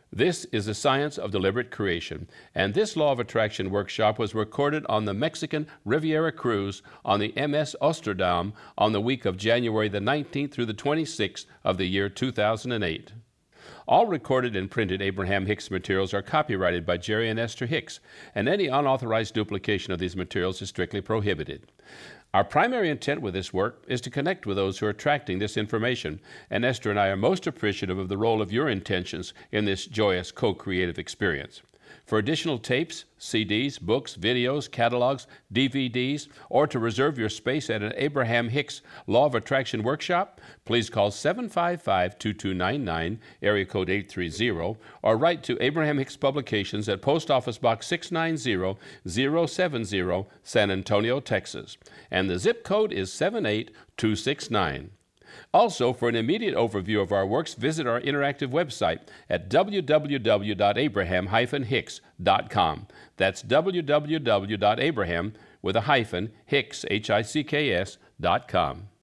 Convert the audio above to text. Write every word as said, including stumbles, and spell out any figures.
This is the science of deliberate creation, and this law of attraction workshop was recorded on the Mexican Riviera cruise on the M S Osterdam on the week of January the nineteenth through the twenty-sixth of the year two thousand eight. All recorded and printed Abraham Hicks materials are copyrighted by Jerry and Esther Hicks, and any unauthorized duplication of these materials is strictly prohibited. Our primary intent with this work is to connect with those who are attracting this information, and Esther and I are most appreciative of the role of your intentions in this joyous co-creative experience. For additional tapes, C Ds, books, videos, catalogs, D V Ds, or to reserve your space at an Abraham Hicks Law of Attraction workshop, please call seven five five, two two nine nine, area code eight three zero, or write to Abraham Hicks Publications at Post Office Box six nine zero, zero seven zero, San Antonio, Texas. And the zip code is seven eight two six nine. Also, for an immediate overview of our works, visit our interactive website at w w w dot abraham dash hicks dot com. That's w w w dot abraham with a hyphen hicks, H I C K S, dot com.